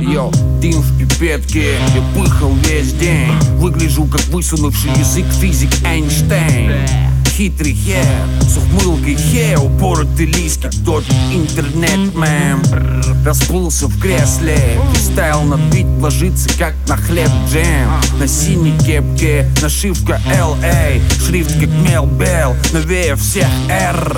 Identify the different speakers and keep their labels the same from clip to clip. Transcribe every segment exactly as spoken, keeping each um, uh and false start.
Speaker 1: Йо, дым в пипетке, я пыхал весь день. Выгляжу как высунувший язык физик Эйнштейн. Хитрый хер, с ухмылкой хе, упоротый лиски, тот интернет-мем. Расплылся в кресле, фристайл на бит ложится как на хлеб джем. На синей кепке нашивка эл эй, шрифт как Мел Белл, новее всех R.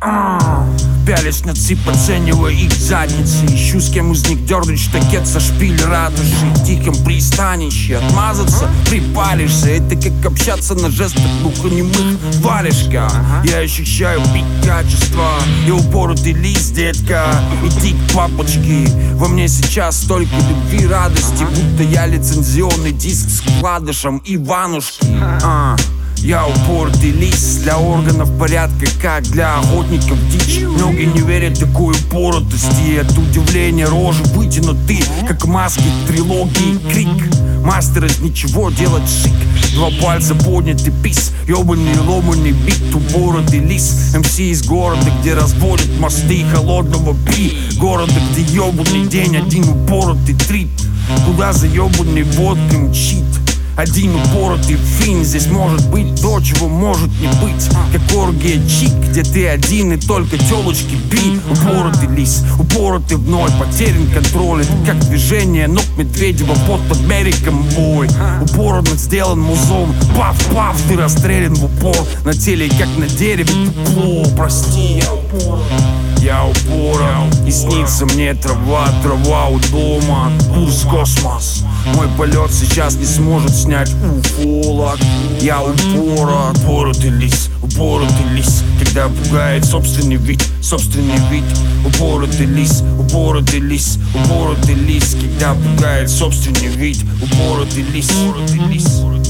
Speaker 1: Пялись на цип, оценивая их задницы. Ищу с кем из них дернуть штакет со шпиль ратуши. В тихом пристанище отмазаться припалишься. Это как общаться на жестах глухонемых варежка. Я ощущаю пик качества и упоротый лист, детка. Иди к папочке. Во мне сейчас столько любви, радости, будто я лицензионный диск с вкладышем Иванушки. а. Я упоротый лист, для органов порядка, как для охотников дичь. Многие не верят такой упоротости, и от удивления рожи вытянуты, как маски трилогии Крик. Мастер из ничего делать шик. Два пальца подняты, пис, ёбаный ломаный бит, упоротый лис. эм си из города, где разводят мосты холодного пи. Города, где ёбаный день, один упоротый трип. Куда за ёбаный водкой мчит один упоротый фин. Здесь может быть то, чего может не быть. Как оргия чик, где ты один и только телочки би. Упоротый лис, упоротый вновь, потерян контроль. Это как движение ног Медведева под подмериком бой. Упоротно сделан музон, паф-паф, ты расстрелян в упор. На теле, как на дереве, тепло. Прости, я упорот, я упорот. И снится мне трава, трава у дома. Курс космос, мой полет сейчас не сможет снять уфолог. Я упорот, упоротый лис, упоротый лис. Когда пугает собственный вид, собственный вид. Упоротый лис, упоротый лис, упоротый лис. Когда пугает собственный вид, упоротый лис, упоротый лис.